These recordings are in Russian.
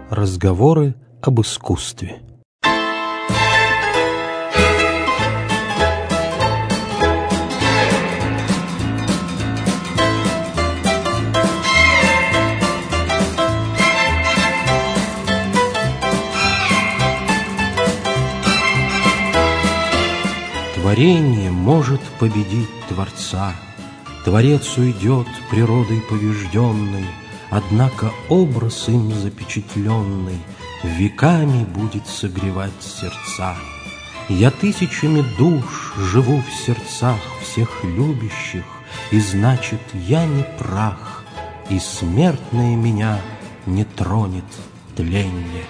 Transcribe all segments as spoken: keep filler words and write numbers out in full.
Разговоры об искусстве. Творение может победить Творца. Творец уйдет природой побежденной, однако образ им запечатленный веками будет согревать сердца. Я тысячами душ живу в сердцах всех любящих, и значит, я не прах, и смертное меня не тронет тленье.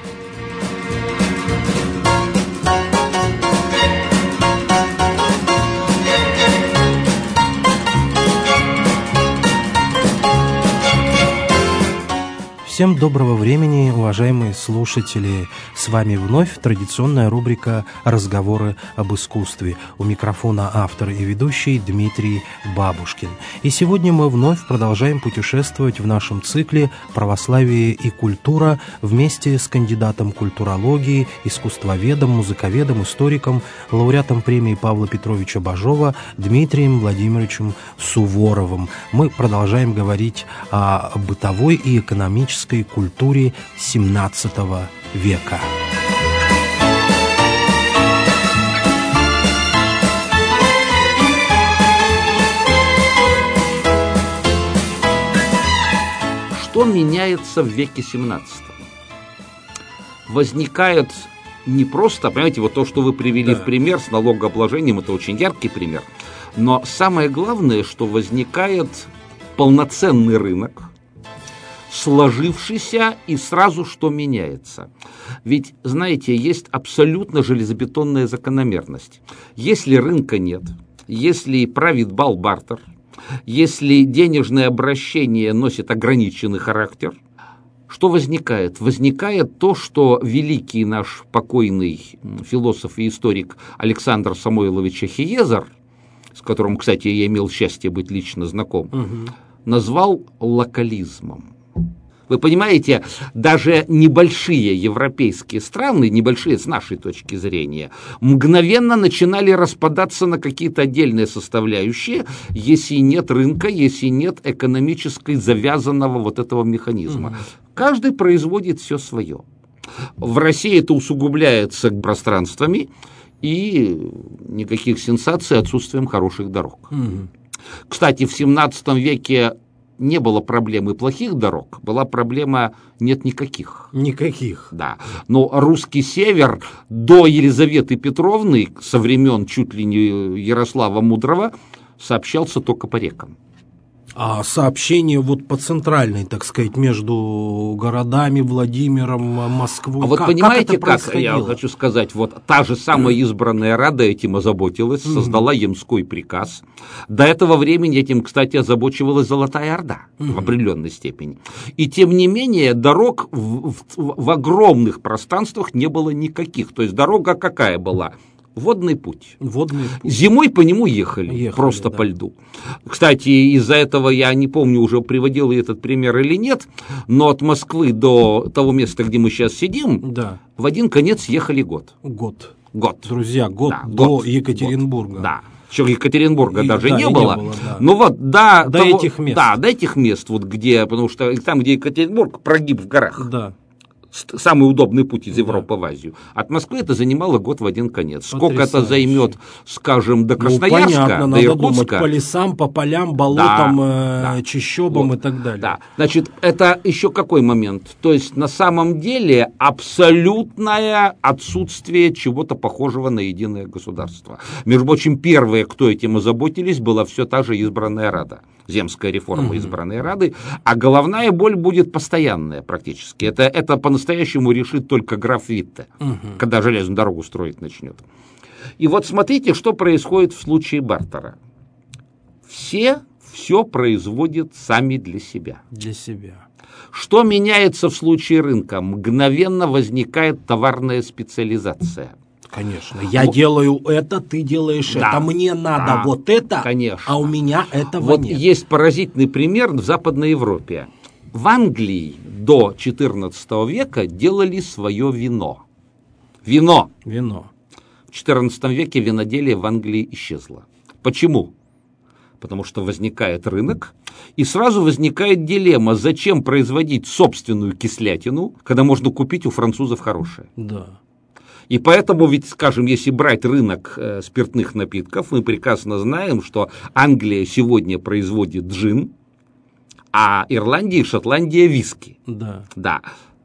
Всем доброго времени, уважаемые слушатели! С вами вновь традиционная рубрика «Разговоры об искусстве». У микрофона автор и ведущий Дмитрий Бабушкин. И сегодня мы вновь продолжаем путешествовать в нашем цикле «Православие и культура» вместе с кандидатом культурологии, искусствоведом, музыковедом, историком, лауреатом премии Павла Петровича Бажова Дмитрием Владимировичем Суворовым. Мы продолжаем говорить о бытовой и экономической культуре семнадцатого века. Что меняется в веке семнадцатом? Возникает не просто, понимаете, вот то, что вы привели да. в пример с налогообложением, это очень яркий пример, но самое главное, что возникает полноценный рынок, сложившийся, и сразу что меняется. Ведь, знаете, есть абсолютно железобетонная закономерность. Если рынка нет, если правит бал бартер, если денежное обращение носит ограниченный характер, что возникает? Возникает то, что великий наш покойный философ и историк Александр Самойлович Ахиезер, с которым, кстати, я имел счастье быть лично знаком, угу. назвал локализмом. Вы понимаете, даже небольшие европейские страны, небольшие с нашей точки зрения, мгновенно начинали распадаться на какие-то отдельные составляющие, если нет рынка, если нет экономически завязанного вот этого механизма. Mm-hmm. Каждый производит все свое. В России это усугубляется пространствами и никаких сенсаций отсутствием хороших дорог. Mm-hmm. Кстати, в семнадцатом веке не было проблемы плохих дорог, была проблема нет никаких. Никаких. Да. Но русский север до Елизаветы Петровны, со времен чуть ли не Ярослава Мудрого, сообщался только по рекам. А сообщение вот по центральной, так сказать, между городами, Владимиром, Москвой. А вот как, понимаете, как, как я хочу сказать, вот та же самая избранная Рада этим озаботилась, mm-hmm. создала Ямской приказ. До этого времени этим, кстати, озабочивалась Золотая Орда mm-hmm. в определенной степени. И тем не менее дорог в, в, в огромных пространствах не было никаких. То есть дорога какая была? Водный путь. Водный путь. Зимой по нему ехали, ехали просто да. по льду. Кстати, из-за этого, я не помню, уже приводил я этот пример или нет, но от Москвы до того места, где мы сейчас сидим, да. в один конец ехали год. Год. Год. Друзья, год да, до год, Екатеринбурга. Год. Да. Еще Екатеринбурга И, даже да, не, не было. было да. Ну вот до, до того, этих мест. Да, до этих мест, вот где, потому что там, где Екатеринбург, прогиб в горах. Да. Самый удобный путь из Европы да. в Азию. От Москвы это занимало год в один конец. Потрясающе. Сколько это займет, скажем, до Красноярска, ну, понятно, до надо Иркутска. Думать, по лесам, по полям, болотам, да, э, да. чащобам вот. и так далее. Да. Значит, это еще какой момент? То есть, на самом деле, абсолютное отсутствие чего-то похожего на единое государство. Между прочим, первые, кто этим озаботились, была все та же избранная Рада. Земская реформа угу. избранной Рады, а головная боль будет постоянная практически. Это, это по-настоящему решит только граф Витте, угу. когда железную дорогу строить начнет. И вот смотрите, что происходит в случае бартера. Все все производят сами для себя. Для себя. Что меняется в случае рынка? Мгновенно возникает товарная специализация. Конечно. Я вот. делаю это, ты делаешь да. это. Мне надо да. вот это, Конечно. а у меня этого вот нет. Есть поразительный пример в Западной Европе. в Англии до четырнадцатого века делали свое вино. Вино. Вино. В четырнадцатом веке виноделие в Англии исчезло. Почему? Потому что возникает рынок, и сразу возникает дилемма, зачем производить собственную кислятину, когда можно купить у французов хорошее. Да. И поэтому, ведь, скажем, если брать рынок э, спиртных напитков, мы прекрасно знаем, что Англия сегодня производит джин, а Ирландия и Шотландия виски. Да. Да.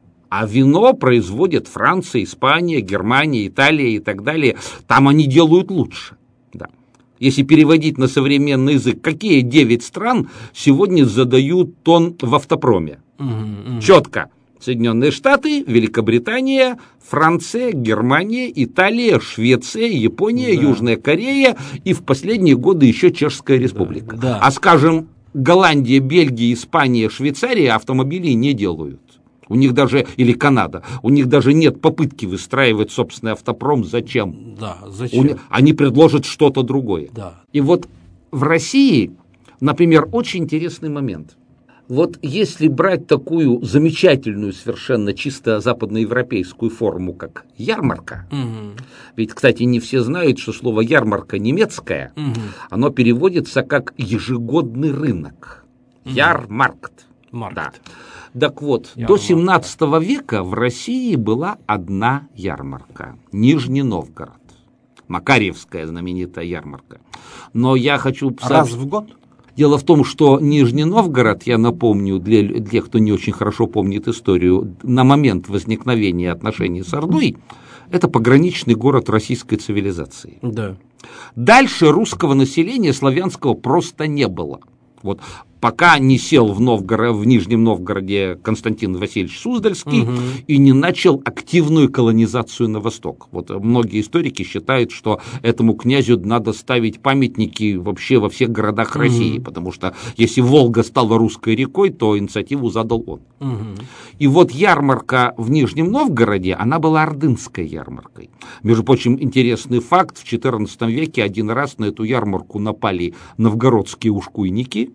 А вино производят Франция, Испания, Германия, Италия и так далее. Там они делают лучше. Да. Если переводить на современный язык, какие девять стран сегодня задают тон в автопроме? Угу, угу. Четко. Соединенные Штаты, Великобритания, Франция, Германия, Италия, Швеция, Япония, да. Южная Корея и в последние годы еще Чешская Республика. Да, да. А, скажем, Голландия, Бельгия, Испания, Швейцария автомобилей не делают. У них даже, или Канада, у них даже нет попытки выстраивать собственный автопром. Зачем? Да, зачем? У, они предложат что-то другое. Да. И вот в России, например, очень интересный момент. Вот если брать такую замечательную, совершенно чисто западноевропейскую форму, как ярмарка, угу. Ведь, кстати, не все знают, что слово ярмарка немецкое, угу. Оно переводится как ежегодный рынок. Угу. Ярмаркт. Да. Так вот, ярмарка. До семнадцатого века в России была одна ярмарка – Нижний Новгород. Макарьевская знаменитая ярмарка. Но я хочу... Раз в год? Дело в том, что Нижний Новгород, я напомню, для, для тех, кто не очень хорошо помнит историю, на момент возникновения отношений с Ордой, это пограничный город российской цивилизации. Да. Дальше русского населения славянского просто не было. Вот пока не сел в, Новгород, в Нижнем Новгороде Константин Васильевич Суздальский угу. и не начал активную колонизацию на восток. Вот многие историки считают, что этому князю надо ставить памятники вообще во всех городах угу. России, потому что если Волга стала русской рекой, то инициативу задал он. Угу. И вот ярмарка в Нижнем Новгороде, она была ордынской ярмаркой. Между прочим, интересный факт, в четырнадцатом веке один раз на эту ярмарку напали новгородские ушкуйники,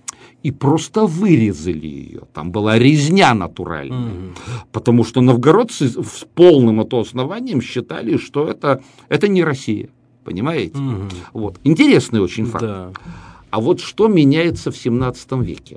и просто вырезали ее. Там была резня натуральная. Mm-hmm. Потому что новгородцы с полным это основанием считали, что это, это не Россия. Понимаете? Mm-hmm. Вот. Интересный очень факт. Да. А вот что меняется в семнадцатом веке?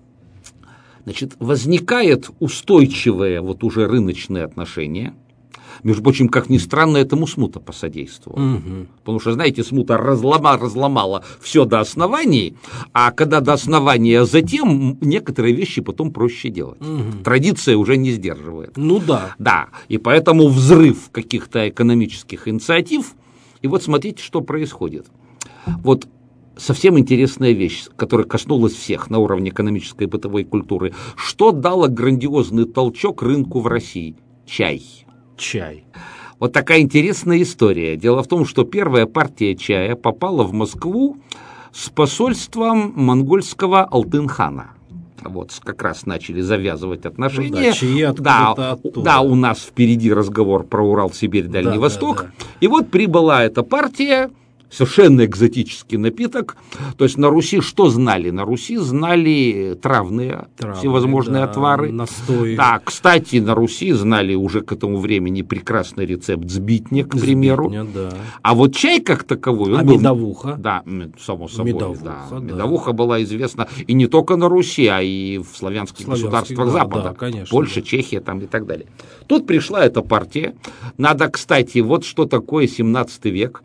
Значит, возникает устойчивое вот уже рыночное отношение. Между прочим, как ни странно, этому смута посодействовала. Угу. Потому что, знаете, смута разломала, разломала все до оснований, а когда до основания, затем некоторые вещи потом проще делать. Угу. Традиция уже не сдерживает. Ну да. Да, и поэтому взрыв каких-то экономических инициатив. И вот смотрите, что происходит. Вот совсем интересная вещь, которая коснулась всех на уровне экономической и бытовой культуры. Что дало грандиозный толчок рынку в России? Чай. Чай. Вот такая интересная история. Дело в том, что первая партия чая попала в Москву с посольством монгольского Алтын-хана. Вот как раз начали завязывать отношения. Ну да, чаи да, да, у нас впереди разговор про Урал, Сибирь, Дальний да, Восток. Да, да. И вот прибыла эта партия. Совершенно экзотический напиток. То есть на Руси что знали? На Руси знали травные, травные всевозможные да, отвары. Настои. Да, кстати, на Руси знали уже к этому времени прекрасный рецепт сбитня, к примеру. Сбитня, да. А вот чай как таковой... Он а был, медовуха? Да, само собой. Медовуха, да. да. Медовуха была известна и не только на Руси, а и в славянских государствах да, Запада. Да, конечно, Польша, да. Чехия там и так далее. Тут пришла эта партия. Надо, кстати, вот что такое семнадцатый век.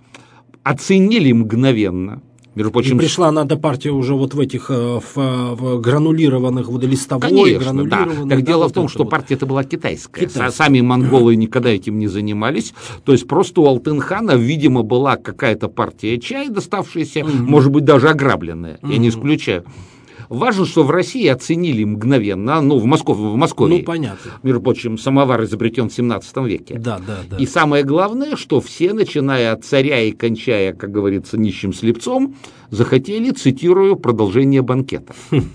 Оценили мгновенно. Между прочим, и пришла надо партия уже вот в этих в, в гранулированных, вот листовой, конечно, да. Так да, дело вот в том, что вот. партия это была китайская. китайская. Сами монголы никогда этим не занимались. То есть просто у Алтын-хана, видимо, была какая-то партия чая, доставшаяся, угу. может быть, даже ограбленная. Угу. Я не исключаю. Важно, что в России оценили мгновенно, ну, в Москве, в Москве. Ну, понятно. Между прочим, самовар изобретен в семнадцатом веке. Да, да, да. И самое главное, что все, начиная от царя и кончая, как говорится, нищим слепцом, захотели, цитирую, продолжение банкета.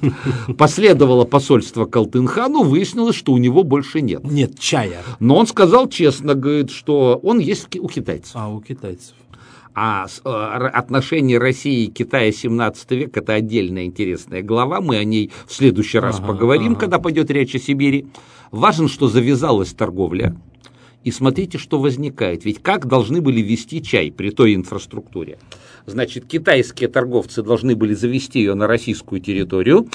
Последовало посольство к Алтын-хану, выяснилось, что у него больше нет. Нет чая. Но он сказал честно, говорит, что он есть у китайцев. А, у китайцев. А отношения России и Китая семнадцатый век – это отдельная интересная глава, мы о ней в следующий раз ага, поговорим, ага. когда пойдет речь о Сибири. Важно, что завязалась торговля, и смотрите, что возникает. Ведь как должны были вести чай при той инфраструктуре? Значит, китайские торговцы должны были завести ее на российскую территорию.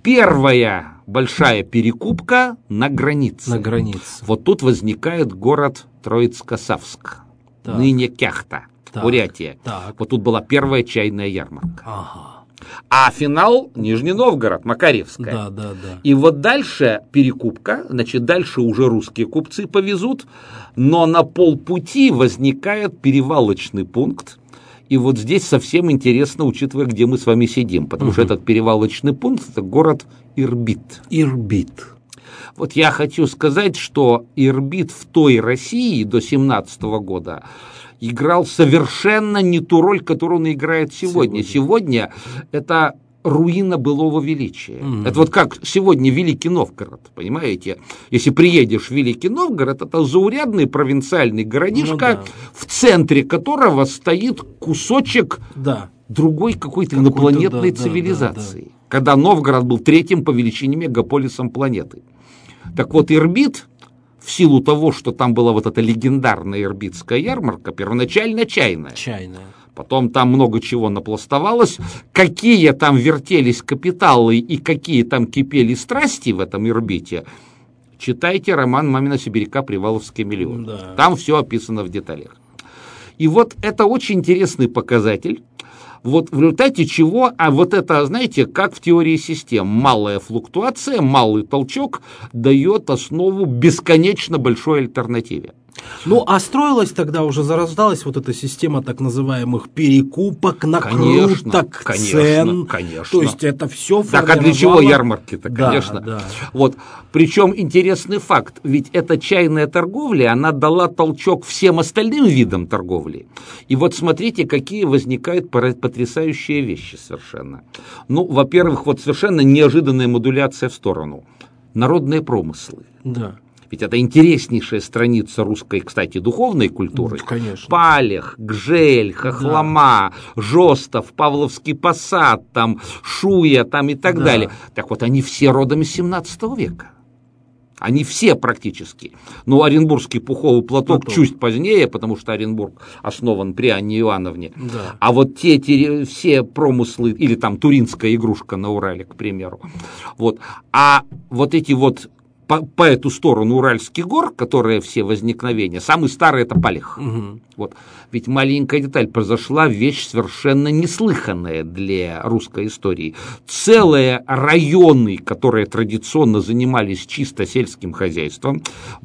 Первая большая перекупка на границе. На границе. Вот тут возникает город Троицко-Савск, ныне Кяхта, так, Бурятия. Так. Вот тут была первая чайная ярмарка. Ага. А финал Нижний Новгород, Макаревская. Да, да, да. И вот дальше перекупка, значит, дальше уже русские купцы повезут, но на полпути возникает перевалочный пункт. И вот здесь совсем интересно, учитывая, где мы с вами сидим, потому угу. что этот перевалочный пункт – это город Ирбит. Ирбит. Вот я хочу сказать, что Ирбит в той России до семнадцатого года играл совершенно не ту роль, которую он играет сегодня. Сегодня, сегодня это руина былого величия. Mm. Это вот как сегодня Великий Новгород, понимаете? Если приедешь в Великий Новгород, это заурядный провинциальный городишко, ну, да. в центре которого стоит кусочек да. другой какой-то инопланетной да, цивилизации. Да, да, да. Когда Новгород был третьим по величине мегаполисом планеты. Так вот, Ирбит, в силу того, что там была вот эта легендарная ирбитская ярмарка, первоначально чайная. Чайная. Потом там много чего напластовалось. Какие там вертелись капиталы и какие там кипели страсти в этом Ирбите, читайте роман «Мамина сибиряка. Приваловский миллион». Да. Там все описано в деталях. И вот это очень интересный показатель. Вот в результате чего, а вот это, знаете, как в теории систем, малая флуктуация, малый толчок дает основу бесконечно большой альтернативе. Ну, а строилась тогда уже, зарождалась вот эта система так называемых перекупок, накруток, конечно, цен. Конечно. То есть это все формировало... Так а для чего ярмарки-то, конечно. Да, да. Вот. Причем интересный факт, ведь эта чайная торговля, она дала толчок всем остальным видам торговли. И вот смотрите, какие возникают потрясающие вещи совершенно. Ну, во-первых, вот совершенно неожиданная модуляция в сторону. Народные промыслы. Да. Ведь это интереснейшая страница русской, кстати, духовной культуры. Конечно. Палех, Гжель, Хохлома, да. Жостов, Павловский посад, там, Шуя там, и так да. далее. Так вот, они все родом из семнадцатого века. Они все практически. Но Оренбургский пуховый платок Платок. чуть позднее, потому что Оренбург основан при Анне Иоанновне. Да. А вот те, те все промыслы, или там туринская игрушка на Урале, к примеру. Вот. А вот эти вот По, по эту сторону Уральских гор, которые все возникновения, самый старый – это Палех. Угу. Вот. Ведь маленькая деталь, произошла вещь совершенно неслыханная для русской истории. Целые районы, которые традиционно занимались чисто сельским хозяйством,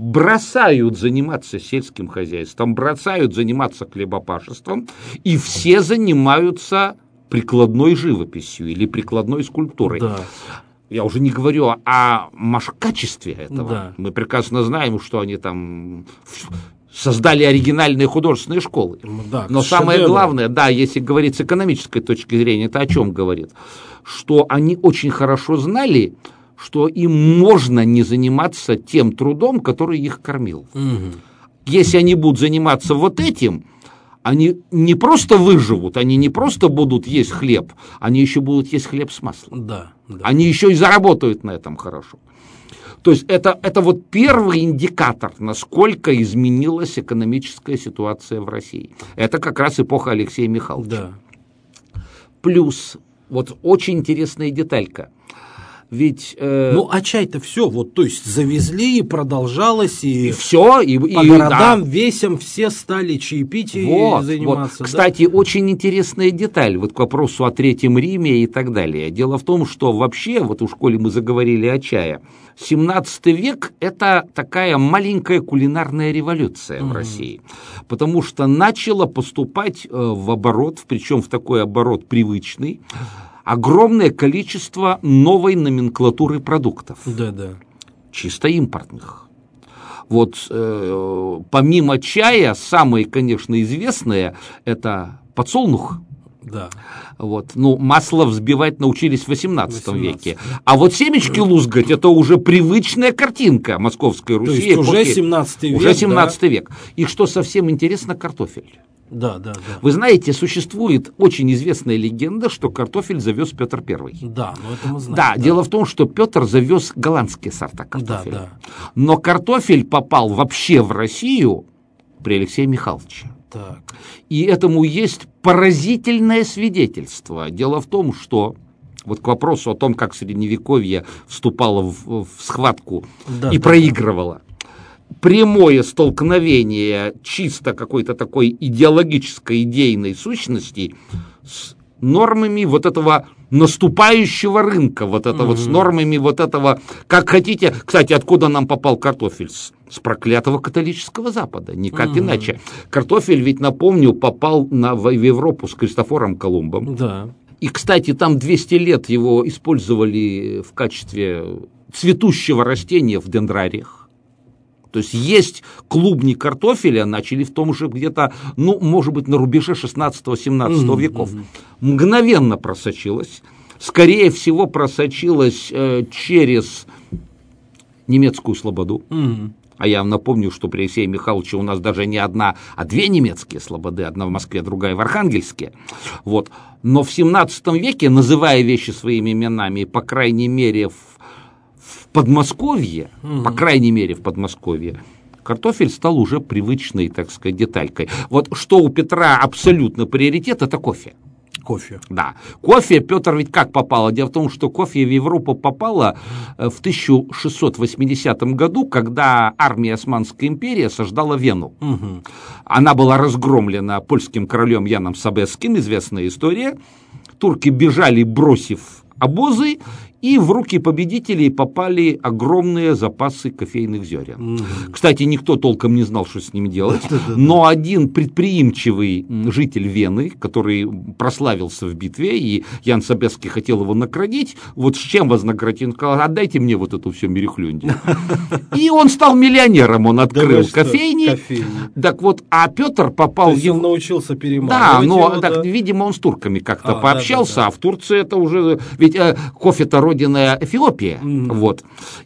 бросают заниматься сельским хозяйством, бросают заниматься хлебопашеством, и все занимаются прикладной живописью или прикладной скульптурой. Да. Я уже не говорю о качестве этого. Да. Мы прекрасно знаем, что они там создали оригинальные художественные школы. Да, но самое шедевр. главное, да, если говорить с экономической точки зрения, это о чем говорит? Что они очень хорошо знали, что им можно не заниматься тем трудом, который их кормил. Угу. Если они будут заниматься вот этим, они не просто выживут, они не просто будут есть хлеб, они еще будут есть хлеб с маслом. Да, да. Они еще и заработают на этом хорошо. То есть это, это вот первый индикатор, насколько изменилась экономическая ситуация в России. Это как раз эпоха Алексея Михайловича. Да. Плюс, вот очень интересная деталька. Ведь, э... Ну, а чай-то все, вот, то есть завезли, и продолжалось, и, и все, и, по и, городам, да. весям все стали чаепить и вот, заниматься. Вот. Кстати, да? Очень интересная деталь, вот к вопросу о Третьем Риме и так далее. Дело в том, что вообще, вот у школе мы заговорили о чае, семнадцатый век – это такая маленькая кулинарная революция mm-hmm. в России, потому что начало поступать в оборот, причем в такой оборот привычный, огромное количество новой номенклатуры продуктов, да, да. чисто импортных. Вот э, помимо чая, самые, конечно, известные – это подсолнух. Да. Вот. Ну, масло взбивать научились в восемнадцатом веке. А вот семечки лузгать – это уже привычная картинка Московской Руси. То есть уже семнадцатый век. Уже семнадцатый да? век. И что совсем интересно, картофель. Да, да, да. Вы знаете, существует очень известная легенда, что картофель завез Петр Первый. Да, но это мы знаем. Да, да, дело в том, что Петр завез голландские сорта картофеля. Да, да. Но картофель попал вообще в Россию при Алексее Михайловиче. Так. И этому есть поразительное свидетельство. Дело в том, что вот к вопросу о том, как Средневековье вступало в, в схватку Да, и да, проигрывало, прямое столкновение чисто какой-то такой идеологической, идейной сущности с нормами вот этого наступающего рынка, вот это mm-hmm. вот с нормами вот этого, как хотите. Кстати, откуда нам попал картофель? С, с проклятого католического Запада, никак mm-hmm. иначе. Картофель, ведь, напомню, попал на, в Европу с Кристофором Колумбом. Да. И, кстати, там двести лет его использовали в качестве цветущего растения в дендрариях. То есть есть клубни картофеля, начали в том же где-то, ну, может быть, на рубеже шестнадцатого-семнадцатого mm-hmm. веков. Мгновенно просочилось. Скорее всего, просочилось э, через немецкую слободу. Mm-hmm. А я вам напомню, что при Алексее Михайловиче у нас даже не одна, а две немецкие слободы. Одна в Москве, другая в Архангельске. Вот. Но в семнадцатом веке, называя вещи своими именами, по крайней мере, в, в Подмосковье, mm-hmm. по крайней мере, в Подмосковье, картофель стал уже привычной, так сказать, деталькой. Вот что у Петра абсолютно приоритет, это кофе. Кофе. Да. Кофе Петр ведь как попало? Дело в том, что кофе в Европу попало в тысяча шестьсот восьмидесятом году, когда армия Османской империи осаждала Вену. Угу. Она была разгромлена польским королем Яном Собеским, известная история. Турки бежали, бросив обозы, и в руки победителей попали огромные запасы кофейных зерен. Mm-hmm. Кстати, никто толком не знал, что с ними делать, но один предприимчивый житель Вены, который прославился в битве, и Ян Собеский хотел его наградить, вот с чем вознаградить? Он сказал: отдайте мне вот эту всю мерехлюнду. И он стал миллионером, он открыл кофейни. Так вот, а Петр попал... То есть он научился перемалывать. Да, но, так, видимо, он с турками как-то пообщался, а в Турции это уже... Ведь э, кофе-то родина Эфиопия, mm-hmm. вот,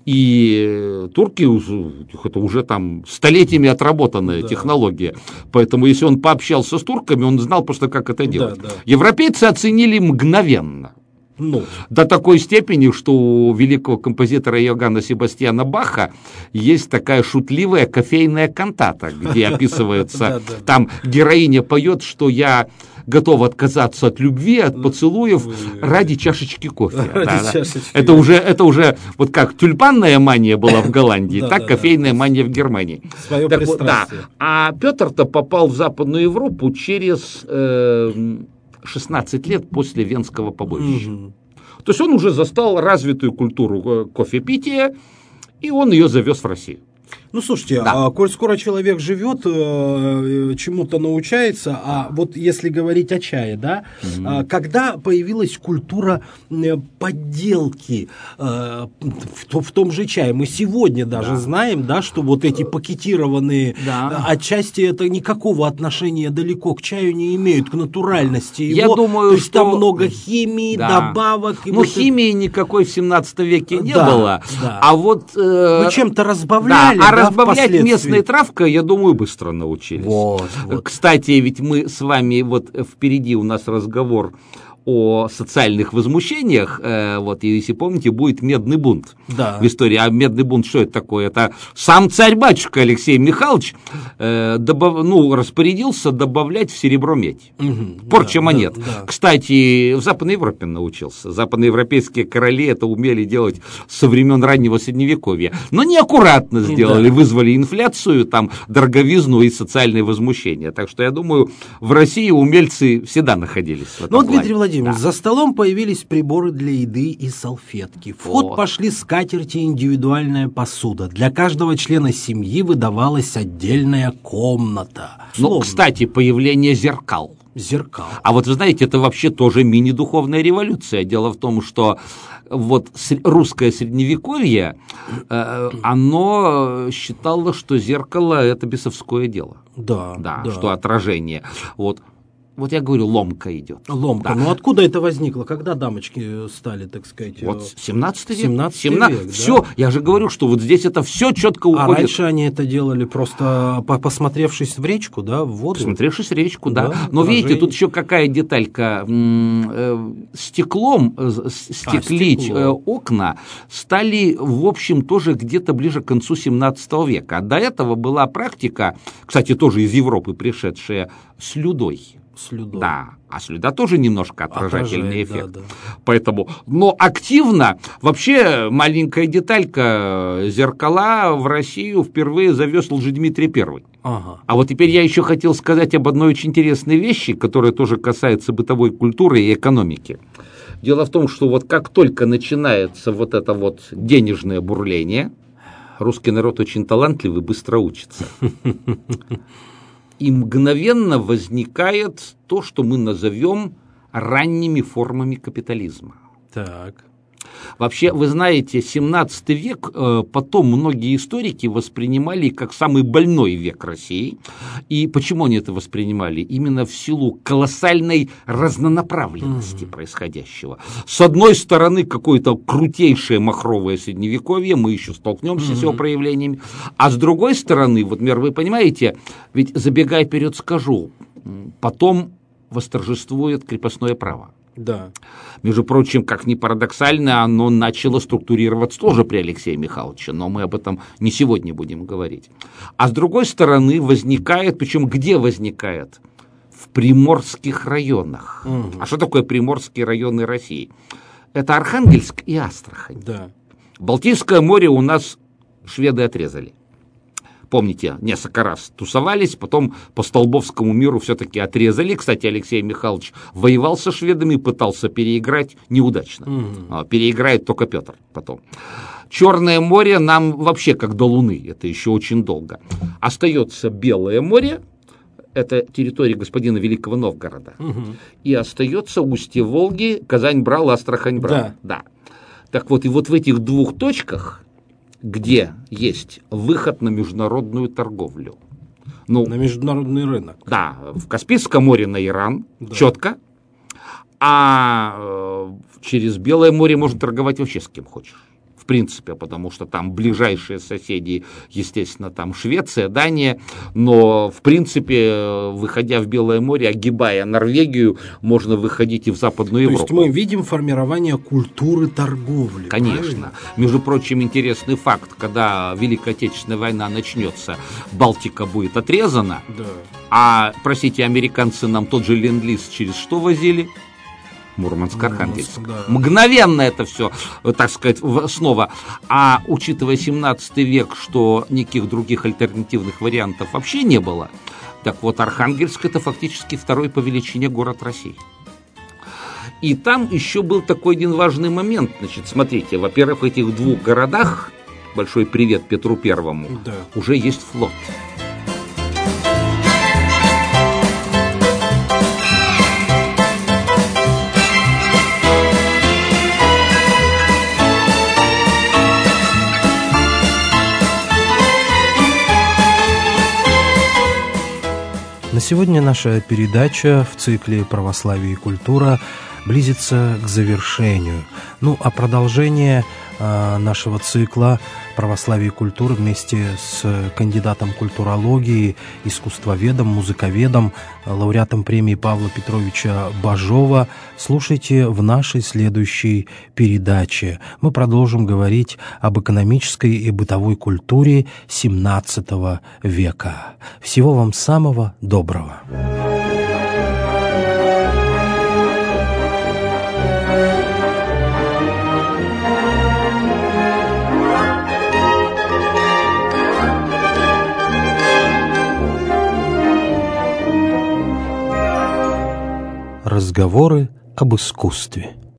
и турки, это уже там столетиями отработанная да. технология, поэтому если он пообщался с турками, он знал просто, как это делать. Да, да. Европейцы оценили мгновенно. Ну. До такой степени, что у великого композитора Йоганна Себастьяна Баха есть такая шутливая кофейная кантата, где описывается, там героиня поет, что я готов отказаться от любви, от поцелуев ради чашечки кофе. Ради да, чашечки. Это, уже, это уже вот как тюльпанная мания была в Голландии, так кофейная мания в Германии. Свое так пристрастие. Вот, да. А Петр-то попал в Западную Европу через э, шестнадцать лет после Венского побоища. Угу. То есть он уже застал развитую культуру кофепития, и он ее завез в Россию. Ну, слушайте, да. а, коль скоро человек живет, э, чему-то научается, а вот если говорить о чае, да, mm-hmm. а, когда появилась культура э, подделки э, в, в том же чае, мы сегодня даже да. знаем, да, что вот эти пакетированные, да. отчасти это никакого отношения далеко к чаю не имеют, к натуральности его. Я думаю, то есть что... там много химии, да. добавок. Ну, вот химии это... никакой в семнадцатом веке не да, было, да. а вот... Э... Мы чем-то разбавляли, да, а разбавлять местной травкой, я думаю, быстро научились. Вот, вот. Кстати, ведь мы с вами, вот впереди у нас разговор о социальных возмущениях, э, вот, и если помните, будет медный бунт да. в истории. А медный бунт что это такое? Это сам царь-батюшка Алексей Михайлович э, добав, ну, распорядился добавлять в серебро медь. Угу, Порча да, монет. Да, да. Кстати, в Западной Европе научился. Западноевропейские короли это умели делать со времен раннего Средневековья. Но неаккуратно сделали, да. вызвали инфляцию, там, дороговизну и социальные возмущения. Так что, я думаю, в России умельцы всегда находились в этом ну, плане. Дмитрий Владимирович, да. за столом появились приборы для еды и салфетки. В ход вот. пошли скатерти и индивидуальная посуда. Для каждого члена семьи выдавалась отдельная комната. Ну, кстати, появление зеркал. Зеркал. А вот вы знаете, это вообще тоже мини-духовная революция. Дело в том, что вот русское средневековье, э, оно считало, что зеркало – это бесовское дело. Да, да, да. что отражение. Вот. Вот я говорю, ломка идет. Ломка. Да. Ну откуда это возникло? Когда дамочки стали, так сказать? Вот семнадцатый век. семнадцатый семнадцатый век, все, да? Я же говорю, что вот здесь это все четко уходит. А раньше они это делали просто посмотревшись в речку, да, в воду? Посмотревшись в речку, да. да Но поражение. Видите, тут еще какая деталька. Стеклом стеклить а, стекло. окна стали, в общем, тоже где-то ближе к концу семнадцатого века. А до этого была практика, кстати, тоже из Европы пришедшая, слюдой. Слюдой. Да, а слюда тоже немножко отражательный Отражает, эффект. Да, да. Поэтому, но активно, вообще маленькая деталька, зеркала в Россию впервые завез Лжедмитрий Первый. Ага. А вот теперь я еще хотел сказать об одной очень интересной вещи, которая тоже касается бытовой культуры и экономики. Дело в том, что вот как только начинается вот это вот денежное бурление, русский народ очень талантливый, быстро учится. И мгновенно возникает то, что мы назовем ранними формами капитализма. Так. Вообще, вы знаете, семнадцатый век потом многие историки воспринимали как самый больной век России. И почему они это воспринимали? Именно в силу колоссальной разнонаправленности mm-hmm. происходящего. С одной стороны, какое-то крутейшее махровое средневековье, мы еще столкнемся mm-hmm. с его проявлениями. А с другой стороны, вот, например, вы понимаете, ведь, забегая вперед, скажу, потом восторжествует крепостное право. Да. Между прочим, как ни парадоксально, оно начало структурироваться тоже при Алексее Михайловиче, но мы об этом не сегодня будем говорить. А с другой стороны возникает, причем где возникает? В приморских районах. Угу. А что такое приморские районы России? Это Архангельск и Астрахань. Да. Балтийское море у нас шведы отрезали. Помните, несколько раз тусовались, потом по Столбовскому миру все-таки отрезали. Кстати, Алексей Михайлович воевал со шведами, пытался переиграть неудачно. Mm-hmm. Переиграет только Петр потом. Черное море нам вообще как до Луны, это еще очень долго. Остается Белое море, это территория господина Великого Новгорода. Mm-hmm. И остается устье Волги, Казань брал, Астрахань брал. Да. Да. Так вот, и вот в этих двух точках, где есть выход на международную торговлю. Ну, на международный рынок. Да, в Каспийском море на Иран, да. четко, а э, через Белое море можно торговать вообще с кем хочешь. В принципе, потому что там ближайшие соседи, естественно, там Швеция, Дания, но, в принципе, выходя в Белое море, огибая Норвегию, можно выходить и в Западную Европу. То есть мы видим формирование культуры торговли. Конечно. Правильно? Между прочим, интересный факт, когда Великая Отечественная война начнется, Балтика будет отрезана, да. а, простите, американцы нам тот же ленд-лиз через что возили? Мурманск, Архангельск. Да. Мгновенно это все, так сказать, снова. А учитывая семнадцатый век, что никаких других альтернативных вариантов вообще не было, так вот Архангельск это фактически второй по величине город России. И там еще был такой один важный момент. Значит, смотрите, во-первых, в этих двух городах, большой привет Петру Первому, да. уже есть флот. На сегодня наша передача в цикле «Православие и культура» близится к завершению. Ну, а продолжение э, нашего цикла «Православие и культура» вместе с кандидатом культурологии, искусствоведом, музыковедом, лауреатом премии Павла Петровича Бажова слушайте в нашей следующей передаче. Мы продолжим говорить об экономической и бытовой культуре семнадцатого века. Всего вам самого доброго. Разговоры об искусстве.